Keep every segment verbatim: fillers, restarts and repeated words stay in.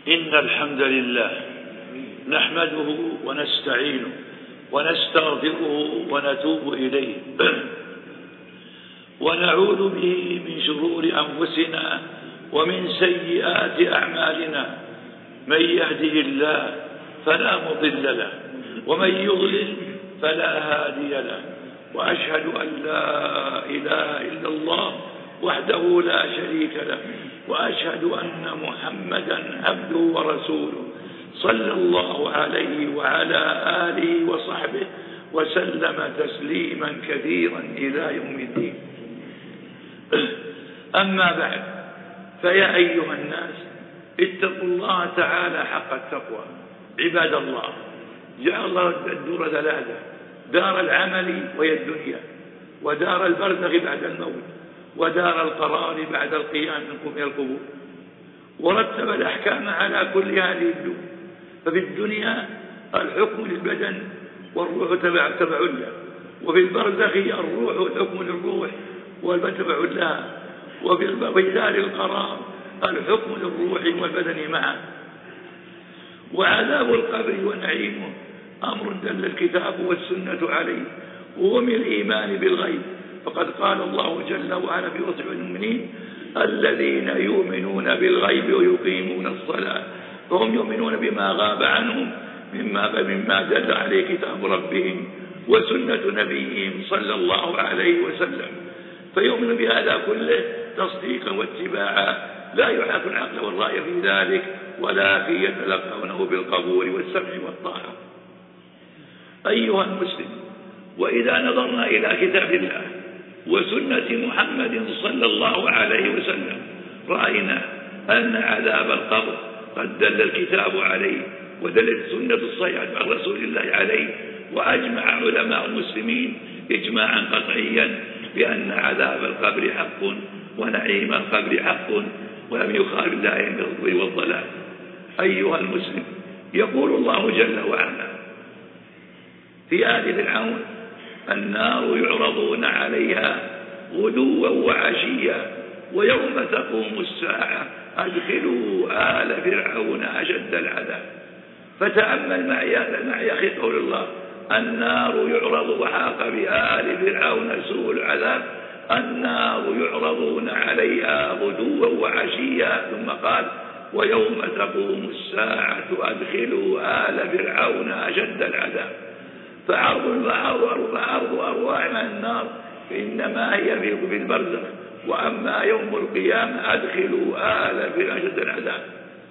إن الحمد لله نحمده ونستعينه ونستغفره ونتوب إليه ونعوذ به من شرور أنفسنا ومن سيئات أعمالنا. من يهده الله فلا مضل له ومن يضلل فلا هادي له، وأشهد أن لا إله إلا الله وحده لا شريك له، وأشهد أن محمدا عبده ورسوله صلى الله عليه وعلى آله وصحبه وسلم تسليما كثيرا إلى يوم الدين. أما بعد، فيا أيها الناس اتقوا الله تعالى حق التقوى. عباد الله، جعل الله الدور ثلاثة: دار العمل وهي الدنيا، ودار البرزخ بعد الموت، ودار القرار بعد القيام من القبور. ورتب الأحكام على كل هذه الدور. ففي الدنيا الحكم للبدن والروح تبع تبع له، وفي البرزخ الروح الحكم للروح والبدن تبع لها، وفي دار القرار الحكم للروح والبدن معا. وعذاب القبر ونعيمه أمر دل الكتاب والسنة عليه، وهو من الإيمان بالغيب. فقد قال الله جل وعلا في وصف المؤمنين: الذين يؤمنون بالغيب ويقيمون الصلاة، فهم يؤمنون بما غاب عنهم مما مما دل عليه كتاب ربهم وسنة نبيهم صلى الله عليه وسلم، فيؤمن بهذا كله تصديقا واتباعا، لا يحاك العقل والرأي في ذلك، ولكن يتلقونه بالقبول والسمع والطاعة. أيها المسلم، وإذا نظرنا إلى كتاب الله وسنة محمد صلى الله عليه وسلم رأينا أن عذاب القبر قد دل الكتاب عليه، ودلت السنة الصحيحة عن رسول الله عليه، وأجمع علماء المسلمين إجماعا قطعيا بأن عذاب القبر حق ونعيم القبر حق، ولم يخالف الله عند الظلم والضلال. أيها المسلم، يقول الله جل وعلا في آل فرعون: النار يعرضون عليها غدوا وعشيا ويوم تقوم الساعة أدخلوا آل فرعون أشد العذاب. فتأمل معي معي أخي قول الله: النار يعرض وحاق بآل فرعون سوء العذاب. النار يعرضون عليها غدوا وعشيا، ثم قال: ويوم تقوم الساعة أدخلوا آل فرعون أشد العذاب. فعرض فعرض فعرض أرواح من النار إنما هي في البرزخ، وأما يوم القيامة أدخلوا آل فرعون أشد العذاب.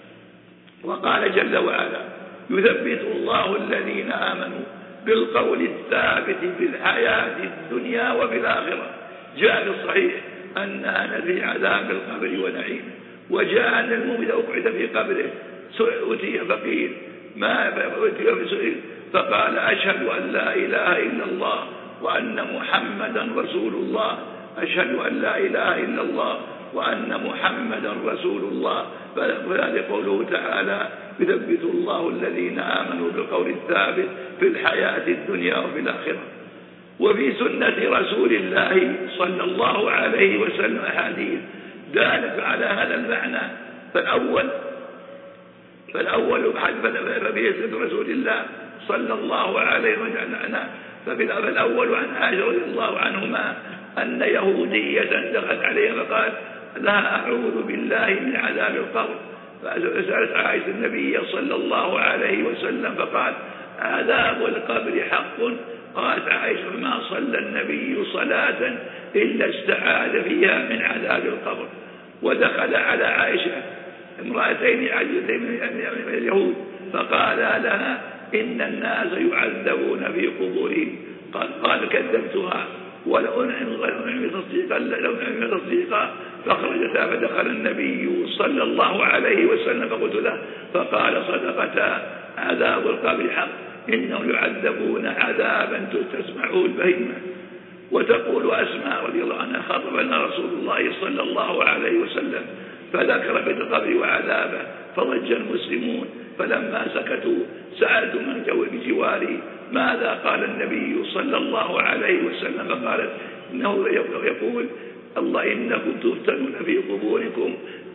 وقال جل وعلا: يثبت الله الذين آمنوا بالقول الثابت في الحياة الدنيا وفي الآخرة. جاء في الصحيح أنها نفي عذاب القبر ونعيمه. وجاء أن المؤمن أقعد في قبره أتي فقير ما أتي فسئل فقال: أشهد أن لا إله إلا الله وأن محمدا رسول الله. أشهد أن لا إله إلا الله وأن محمدا رسول الله. فذلك قوله تعالى: يثبت الله الذين آمنوا بالقول الثابت في الحياة الدنيا وفي الآخرة. وفي سنة رسول الله صلى الله عليه وسلم أحاديث دالت على هذا المعنى. فالأول فالأول ففي سنة رسول الله صلى الله عليه وسلم ففي الأول عن عائشة رضي الله عنهما أن يهودية دخلت عليها فقال لها: أعوذ بالله من عذاب القبر. فسألت عائشة النبي صلى الله عليه وسلم فقال: عذاب القبر حق. قالت عائشة: ما صلى النبي صلاة إلا استعاذ فيها من عذاب القبر. ودخل على عائشة امرأتين عجوزتين من اليهود فقال لها: إن الناس يعذبون في قبورهم. قال, قال كذبتها ولو أنعم تصديقا لو أنعم تصديقا. فخرجتا فدخل النبي صلى الله عليه وسلم فقلت له فقال: صدقتا، عذاب القبر حق، إنهم يعذبون عذابا تسمعه البهيمة. وتقول أسماء رضي الله عنها: خطبنا رسول الله صلى الله عليه وسلم فذكر في القبر وعذابه فضج المسلمون، فلما سكتوا سألت من جو بجواري ماذا قال النبي صلى الله عليه وسلم، فقالت: إنه يقول: الله إنكم تفتنون في قبوركم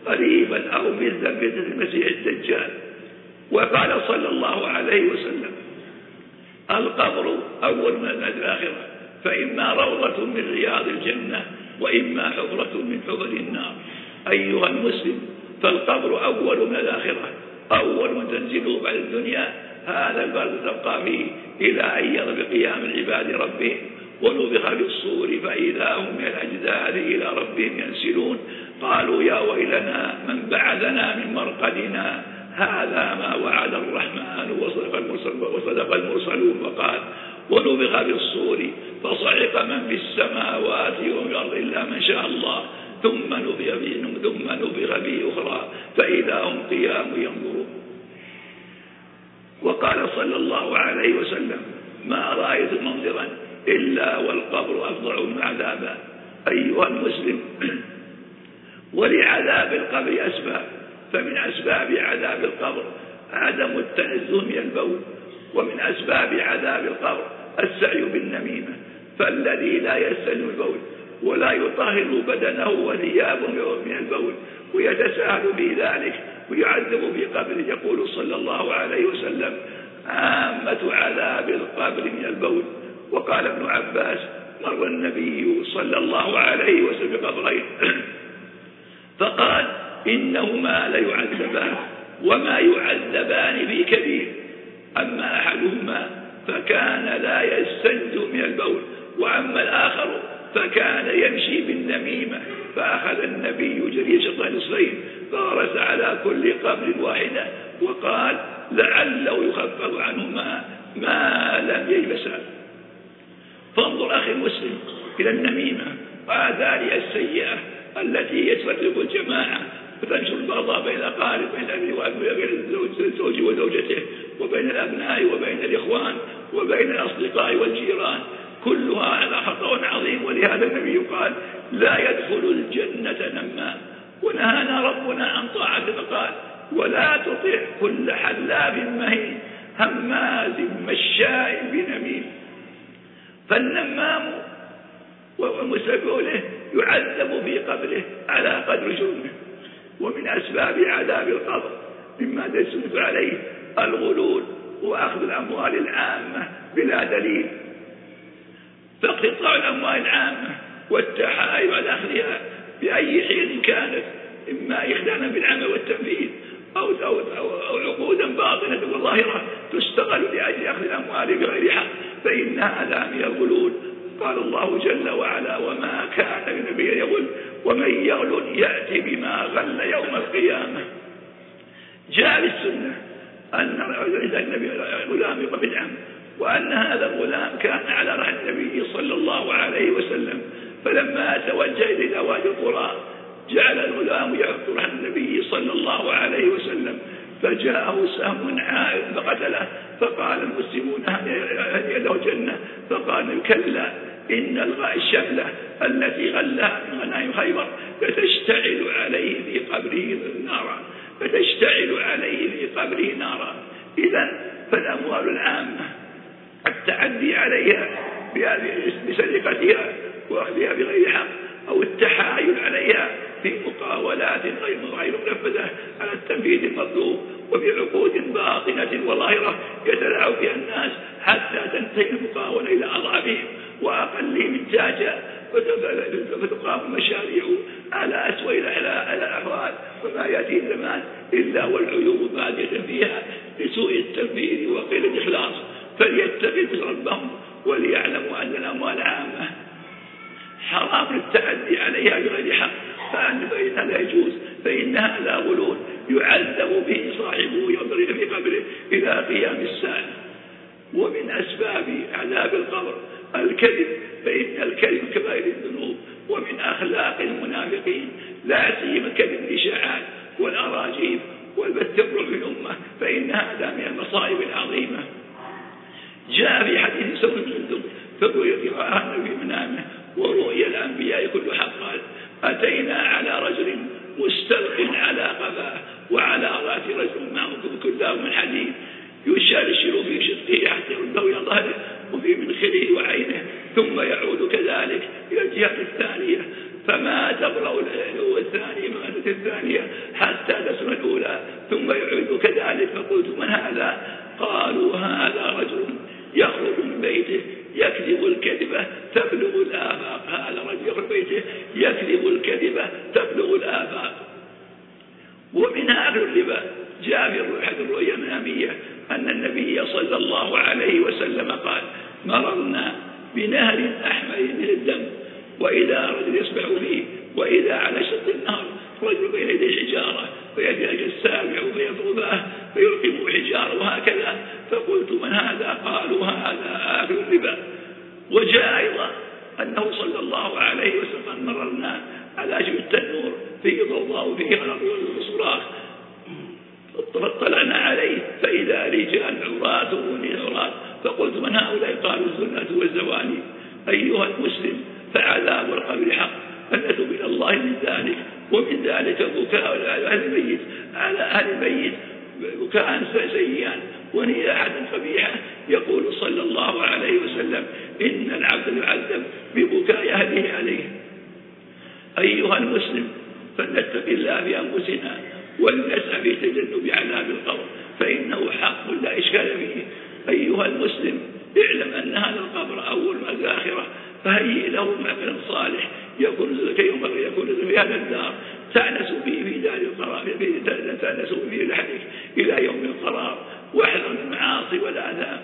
قريبا أو مثل فتنة المسيح الدجال. وقال صلى الله عليه وسلم: القبر أول من الآخرة، فإما روضة من رياض الجنة وإما حفرة من حفر النار. أيها المسلم، فالقبر أول من الآخرة، أول من تنزله بعد الدنيا، هذا البرد تبقى فيه إلى أن يرى بقيام العباد ربهم، ونفخ بالصور فإذا هم من الأجداث إلى ربهم ينسلون. قالوا يا ويلنا من بعثنا من مرقدنا، هذا ما وعد الرحمن وصدق المرسلون. وقال: ونفخ بالصور فصعق من في السماوات ومن الأرض إلا من شاء الله، ثم نفخ به ثم نفخ به أخرى فإذا هم قيام ينظرون. وقال صلى الله عليه وسلم: ما رأيت منظرا إلا والقبر أفظع من عذابا. أيها المسلم، ولعذاب القبر أسباب، فمن أسباب عذاب القبر عدم التنزه من البول، ومن أسباب عذاب القبر السعي بالنميمة. فالذي لا يستنزه البول ولا يطهر بدنه وثيابه من البول ويتساهل في ذلك ويعذب في قبره، يقول صلى الله عليه وسلم: عامة عذاب القبر من البول. وقال ابن عباس: مر النبي صلى الله عليه وسلم بقبرين فقال: إنهما ليعذبان وما يعذبان في كبير، أما أحدهما فكان لا يستنزه من البول، وأما الآخر فكان يمشي بالنميمة. فأخذ النبي جريشة نصفين فغرس على كل قبر واحدة، وقال: لعله يخفف عنهما ما لم ييبسا. فانظر أخي المسلم إلى النميمة وآثارها السيئة التي يتفرق الجماعة وتنشر البغضاء بين الأقارب، بين الأب والأب، بين الزوج وزوجته، وبين الأبناء وبين الإخوان، وبين الأصدقاء والجيران، كلها على خطأ عظيم. ولهذا النبي قال: لا يدخل الجنة نمام. ونهانا ربنا عن طاعته فقال: ولا تطع كل حلاف مهين هماز مشاء بنميم. فالنمام ومسبب له يعذب في قبره على قدر جرمه. ومن أسباب عذاب القبر مما تسلط عليه الغلول وأخذ الأموال العامة بلا دليل، فاقتطاع الأموال العامة والتحايل على أخذها بأي حين كانت، إما إخلالا بالعمل والتنفيذ أو, أو, أو, أو عقودا باطنة وظاهرة تستغل لأجل أخذ الأموال بغير حق، فإن هذا من الغلول. قال الله جل وعلا: وما كان لنبي يغل ومن يغل يأتي بما غل يوم القيامة. جاء بالسنة أن النبي غلام يقبل عم، وأن هذا الغلام كان على رحم النبي صلى الله عليه وسلم، فلما توجه إلى وادي القرى جعل الغلام يحط رحم النبي صلى الله عليه وسلم، فجاءه سهم عائد فقتله. فقال المسلمون: هل له جنة؟ فقال: كلا، إن الشملة التي غلها من غنائم خيبر فتشتعل عليه في قبره نارا فتشتعل عليه في قبره نارا. إذن فالأموال العامة التعدي عليها بسرقتها وأخذها بغير حق، أو التحايل عليها في مقاولات غير منفذة على التنفيذ المطلوب، وفي عقود باطنة وظاهرة يتلاعب فيها الناس حتى تنتهي المقاولة إلى أضعافهم وأقلهم إنتاجا، فتقام مشاريع على أسوأ الأحوال. وما يأتي الزمان إلا والعيوب بادية فيها لسوء التنفيذ وقلة الإخلاص. فليتقوا ربهم وليعلموا أن الأموال عامة حرام التعدي عليها بغير حق، فإنها لا يجوز، فإن هذا غلول يعذب به صاحبه يضرب في قبره إلى قيام الساعة. ومن أسباب عذاب القبر الكذب، فإن الكذب كبائر الذنوب ومن أخلاق المنافقين، لا سيما كذب الإشاعات والأراجيف والبث الرعب في الأمة، فإن هذا من المصائب العظيمة. جاء في حديث سوء الجندب فرؤية رآها في منامه ورؤيا الأنبياء كل حق. قال: أتينا على رجل مستلق على قفاه وعلى رأس رجل معه كلاب من حديد يشرشر في شدقه حتى يرده إلى ظهره وفي منخره وعينه، ثم يعود كذلك إلى الجهة الثانية، فما تبرأ الثانية ماتت الثانية قلت كذلك فقلت من هذا؟ قالوا هذا رجل يخرج من بيته يكذب الكذبة تبلغ الآفاق. هذا رجل يخرج من بيته يكذب الكذبة تبلغ الآفاق. ومنها أكل الربا. جاء في أحد الرؤيا المنامية أن النبي صلى الله عليه وسلم قال مررنا بنهر أحمر من الدم وإذا رجل يسبح فيه وإذا على شط النهر رجل بين يديه حجارة فيجي السابع فيضربه فيلقمه حجارة وهكذا. فقلت من هذا؟ قالوا هذا آكل الربا. وجاء أيضا أنه صلى الله عليه وسلم مررنا على شبه التنور فيه ضوضاء وفيه غلط وصراخ فاطلعنا عليه فإذا رجال عراة ونساء فقلت من هؤلاء؟ قالوا الزنة والزواني. أيها المسلم فعذاب القبر حق فنتوب إلى الله من ذلك. ومن ذلك بكاء على أهل الميت على أهل الميت بكاء سيئا ونياحة قبيحة. يقول صلى الله عليه وسلم إن العبد يعذب ببكاء أهله عليه. أيها المسلم فلنتق الله بأنفسنا ولنسعى في تجنب عذاب القبر فإنه حق لا إشكال فيه. أيها المسلم اعلم أن هذا القبر أول ما الآخرة فهيئ له معقل صالح يكون يوم يكون في هذا الدار تأنس به في دار القرار تأنس به لحدك إلى يوم القرار واحذر المعاصي والآثام.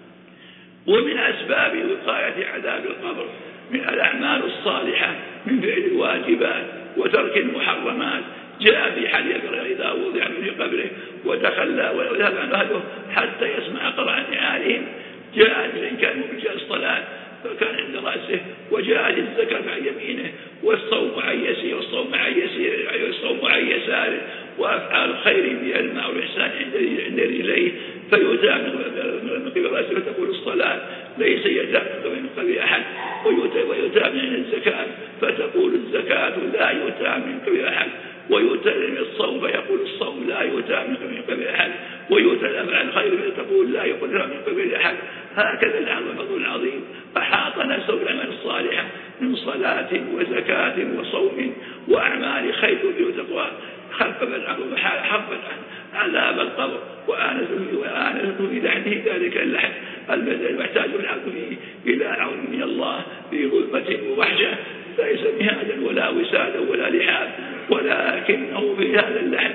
ومن أسباب وقاية عذاب القبر من الأعمال الصالحة من فعل الواجبات وترك المحرمات. جاء في حديث إذا وضع في قبره وتخلى وذهب عن أهله حتى يسمع قرع نعالهم. جاء إن كان مرجع الصلاة فكان عند رأسه وجاء الزكاة عن يمينه والصوم عن يسير والصوم عن يسير والصوم عن يساره وأفعال الخير بالماء والإحسان عند رجليه فيؤتى من قبل رأسه فتقول الصلاة ليس يتأخذ من قبل أحد ويؤتى من الزكاة فتقول الزكاة لا يؤتى من قبل أحد ويؤتى من الصوم فيقول الصوم لا يؤتى من قبل أحد ويؤتى الأفعال الخير فتقول لا يؤتى من قبل أحد. هكذا العمل فضل عظيم أحاط نفسه بالأعمال الصالحة من صلاة وزكاة وصوم وأعمال خير وتقوى خفف العمل حفظ عن عذاب القبر وآنسه في لحنه ذلك اللحن الذي يحتاج العبد فيه إلى عون من الله في ظلمة ووحشة ليس مهادا ولا وسادا ولا لحاب ولكنه في هذا اللحن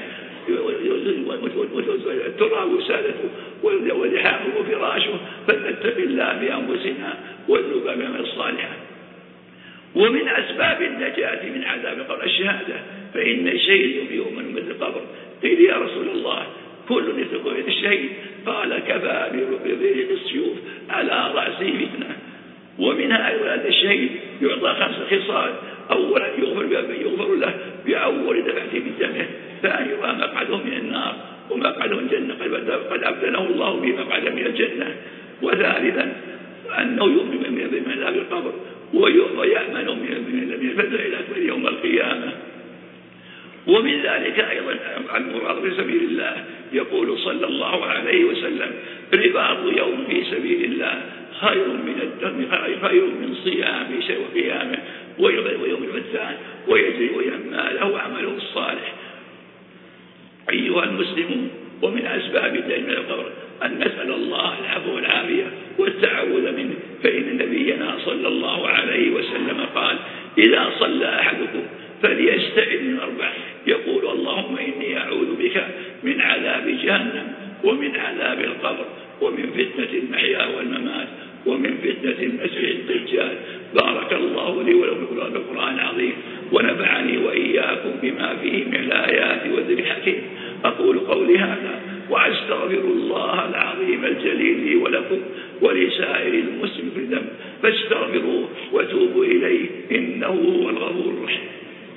ترى وسادته ولحابه وفراشه فلنتق الله بأنفسنا والذوب بأعمال الصالحة. ومن أسباب النجاة من عذاب القبر الشهادة فإن الشهيد يوم من القبر. قيل يا رسول الله كل يثق بيد الشهيد؟ قال كفى بريق السيوف على رأسه فتنة. ومنها أيضا أن الشهيد يعطى خمس خصال. أولا يغفر, يغفر له بأول دفعة من دمه ثانيا يرى مقعده من النار ومقعده من الجنة قد أبدله الله بمقعده من الجنة. وثالثا أنه يؤمن من عذاب القبر ويأمن من الفزع الأكبر يوم القيامة. ومن ذلك أيضا المراد في سبيل الله. يقول صلى الله عليه وسلم رباط يوم في سبيل الله خير من الدم خير من صيام وقيامه ويوم الفتان ويجري وينمى له عمله الصالح. أيها المسلمون ومن أسباب الدين من القبر أن نسأل الله العفو والعافية والتعوذ منه. فإن نبينا صلى الله عليه وسلم قال إذا صلى أحدكم فليستعذ من أربع يقول اللهم إني أعوذ بك من عذاب جهنم ومن عذاب القبر ومن فتنة المحيا والممات ومن فتنة المسيح الدجال. بارك الله لي ولكم في القرآن العظيم ونفعني وإياكم بما فيه من الآيات والذكر الحكيم. أقول قولي هذا وأستغفر الله العظيم الجليل لي ولكم ولسائر المسلمين في الذنب فاستغفروه وتوبوا إليه إنه هو الغفور الرحيم.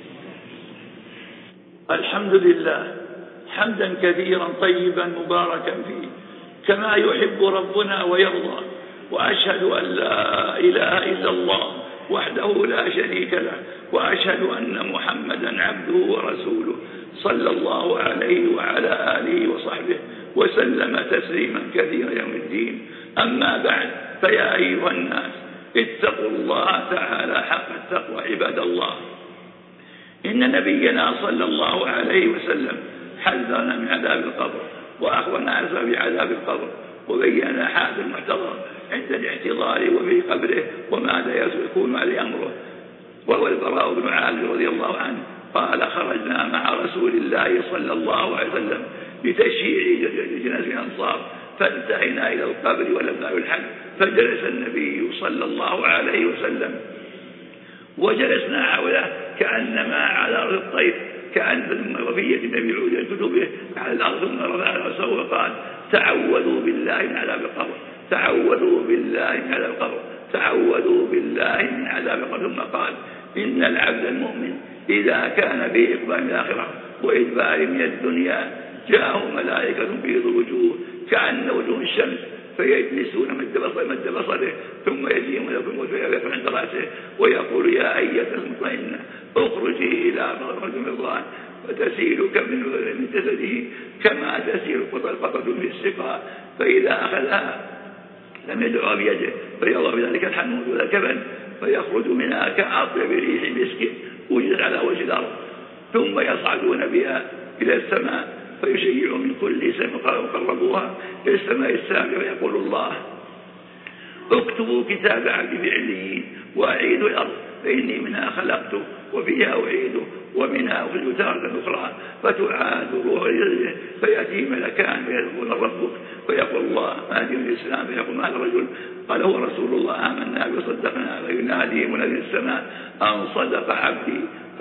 الحمد لله حمدا كثيرا طيبا مباركا فيه كما يحب ربنا ويرضى. وأشهد أن لا إله إلا الله وحده لا شريك له وأشهد أن محمدا عبده ورسوله صلى الله عليه وعلى آله وصحبه وسلم تسليما كثيرا يوم الدين. أما بعد فيا أيها الناس اتقوا الله تعالى حق التقوى عباد الله. إن نبينا صلى الله عليه وسلم حذرنا من عذاب القبر وأخبرنا عن سبب عذاب القبر، وبين حال المحتضر عند الاعتذار وفي قبره وماذا يكون عليه أمره. وهو البراء بن عازب رضي الله عنه قال: خرجنا مع رسول الله صلى الله عليه وسلم لتشييع جنازة الأنصار، فانتهينا إلى القبر ولم يلحق، فجلس النبي صلى الله عليه وسلم وجلسنا حوله كأنما على أرض الطير، كأن وفية النبي عود كتبه على الأرض، ثم رفع رأسه وقال: تعوذوا بالله من عذاب القبر، تعوذوا بالله من عذاب القبر، تعوذوا بالله من عذاب القبر. ثم قال: إن العبد المؤمن إذا كان به إقبال من الآخرة وإدبار من الدنيا جاءه ملائكة بيض الوجوه كأن وجوه الشمس، فيجلسون مد بصره، ثم يجيء لكم ويقف عند رأسه ويقول: يا أيتها المطمئنة اخرجي إلى مغفرة من الله، فتسيل من جسده كما تسيل القطرة في السقاء، فإذا أخذها لم يدعو بيده فيضع بذلك الحنوط والكفن، فيخرج منها كأطيب ريح مسك وجد على وجه الأرض، ثم يصعدون بها إلى السماء، فيشيع من كل سماء وقربوها إلى السماء السابعة، ويقول الله: اكتبوا كتاب عبدي في عليين وأعيدوا الأرض، فإني منها خلقته وفيها أعيده ومنها أخرج تارة أخرى، فتعاد روح رجله، فيأتي ملكان فيدخل ربك فيقول الله: ما دين الإسلام؟ فيقول: ما هذا الرجل؟ قال: هو رسول الله، آمنا وصدقنا. فينادي منادي السماء: أن صدق عبدي،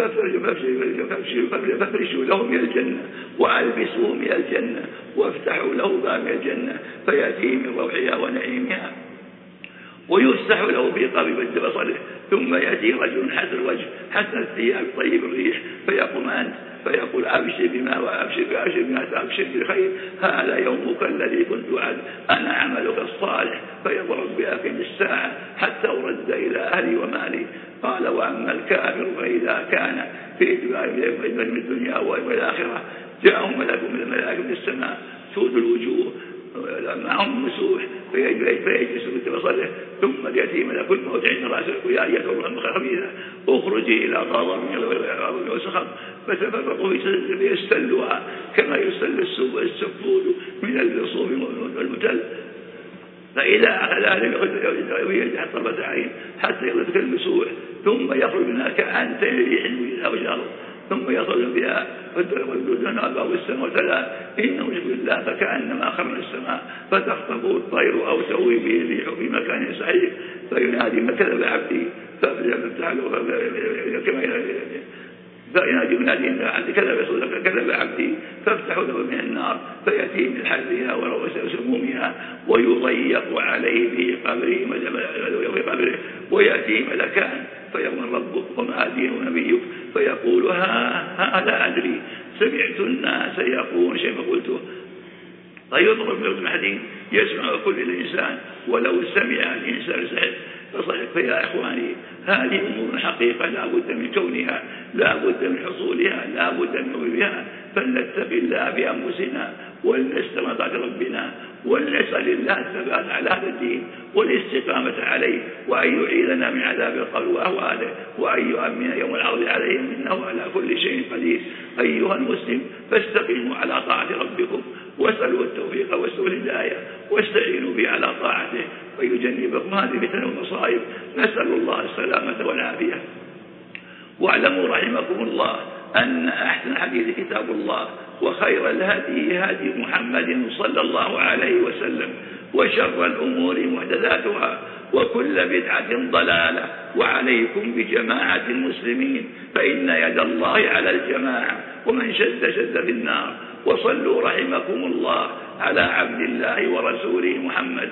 فافرشوا له من الجنة وألبسوه من الجنة وافتحوا له باب من الجنة، فيأتي من روحها ونعيمها ويفسح له في قبر مد بصره، ثم يأتي رجل حسن الوجه حسن الثياب طيب الريح، فيقوم أنت فيقول: أبشر بما وأبشر أبشر بما أبشر بالخير، هذا يومك الذي كنت وعد، أنا عملك الصالح، فيضرب بأكل الساعة حتى أرد إلى أهلي ومالي. قال: وأما الكافر فإذا كان في إدبار من الدنيا والآخرة جاءهم ملك من الملائكة من السماء سود الوجوه معهم مسوح، فيجلس بصره، ثم يأتي ملك الموت عند رأسه: يا أيتها الروح الخبيثة اخرجي إلى غضب وسخط، فتفرقوا فيستلوها كما يستل السفود من الصوف والمتل، فإذا أخذ ذلك حتى طرفة عين حتى يغلق المسوح، ثم يخرج منها كأن تريح وجهها وجهه، ثم يخرج بها والجنوب أو السماء ثلاث: إنه يشبه الله فكأنما خر من السماء فتخطفه الطير أو تهوي به الريح في مكان سعيد، فينادي: ما كذب عبدي، فافتح له كما فينادي منادي: إن عبدي كذب عبدي، فافتحوا له من النار، فيأتي من حرها وسمومها ويضيق عليه في قبره، ويأتي ملكان فيقول: ربك وما دين نبيك، فيقول: ها هذا أدري، سمعت الناس يقول شيء فقلته. فيضرب له المحدين يسمع كل الإنسان ولو سمع الإنسان سحر. فيا إخواني، هذه أمور حقيقة لا بد من كونها، لا بد من حصولها، لا بد من بها، فلنتق الله بأنفسنا ولنستمع ربنا ولنسأل الله الثبات على هذا الدين والاستقامة عليه، وأن يعيذنا من عذاب القبر وأهواله، وأن يؤمن يوم العرض عليهم، إنه على كل شيء قدير. أيها المسلم، فاستقيموا على طاعة ربكم واسألوا التوفيق واسألوا الهداية واستعينوا به على طاعته ويجنبكم هذه الفتن والمصائب. نسأل الله السلامة والعافية. واعلموا رحمكم الله أن أحسن الحديث كتاب الله، وخير الهدي هدي محمد صلى الله عليه وسلم، وشر الأمور محدثاتها، وكل بدعة ضلالة، وعليكم بجماعة المسلمين، فإن يد الله على الجماعة، ومن شد شد في النار. وصلوا رحمكم الله على عبد الله ورسوله محمد،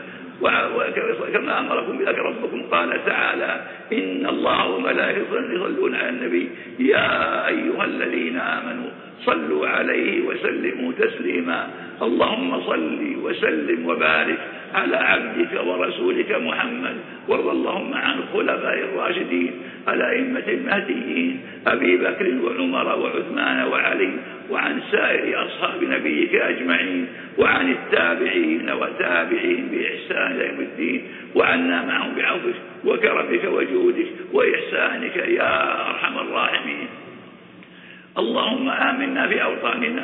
كما أمركم بذلك ربكم قال تعالى: إن الله وملائكته يصلون على النبي يا أيها الذين آمنوا صلوا عليه وسلموا تسليما. اللهم صل وسلم وبارك على عبدك ورسولك محمد، وارض اللهم عن الخلفاء الراشدين الأئمة المهديين أبي بكر وعمر وعثمان وعلي، وعن سائر أصحاب نبيك أجمعين، وعن التابعين وتابعين بإحسان إلى يوم الدين، وعنا معهم بعفوك وكرمك وجودك وإحسانك يا أرحم الراحمين. اللهم آمنا في أوطاننا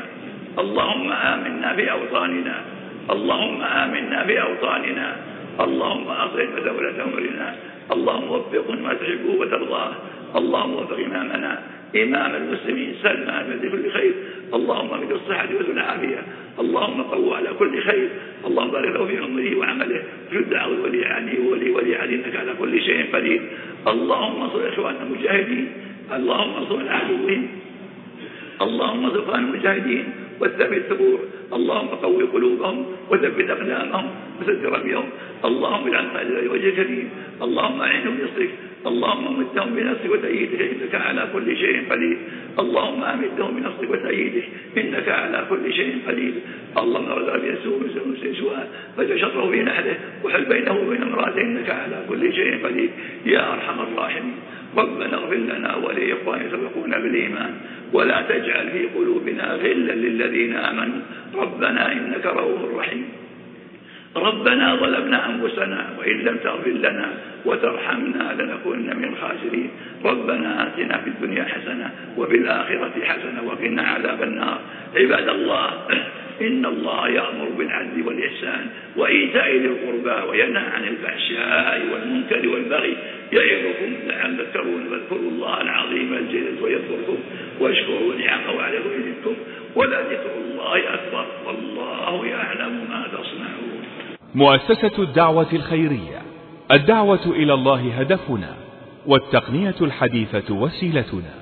اللهم آمنا في أوطاننا اللهم آمنا في أوطاننا اللهم أصلح دولة أمرنا اللهم وفقنا ما تحبه وترضاه اللهم وفق إمامنا إمام المسلمين سلمان بكل خير اللهم امد الصحة والعافية اللهم قوى على كل خير اللهم بارك له في عمره وعمله جد عون ولي عنه ولي ولي علي إنك على كل شيء قدير اللهم انصر إخواننا المجاهدين اللهم انصر عدوهم اللهم انصر المجاهدين وثبت ثبور اللهم قوي قلوبهم وثبت أقدامهم وسد رميهم اللهم اجعل خير وجه الكريم اللهم أعنهم بنصرك اللهم امدهم بنصرك وتأييدك إنك على كل شيء قدير اللهم امدهم بنصرك وتأييدك إنك على كل شيء قدير اللهم ارزق بيسوع سوءا فجشره في نحله وحل بينه وبين امراته إنك على كل شيء قدير يا أرحم الراحمين ربنا اغفر لنا ولإخواننا سبقونا بالإيمان ولا تجعل في قلوبنا غلا للذين آمنوا ربنا إنك رؤوف رحيم ربنا ظلمنا أنفسنا وإن لم تغفر لنا وترحمنا لنكونن من الخاسرين ربنا آتنا في الدنيا حسنة وفي الآخرة حسنة وقنا عذاب النار عباد الله إن الله يأمر بالعدل والإحسان وإيتاء ذي القربى وينهى عن الفحشاء والمنكر والبغي يعظكم لعلكم تذكرون فاذكروا الله العظيم الجليل ويذكركم واشكروا نعمه عليكم يزدكم ولذكر الله أكبر والله يعلم ما تصنعون. مؤسسة الدعوة الخيرية، الدعوة إلى الله هدفنا والتقنية الحديثة وسيلتنا.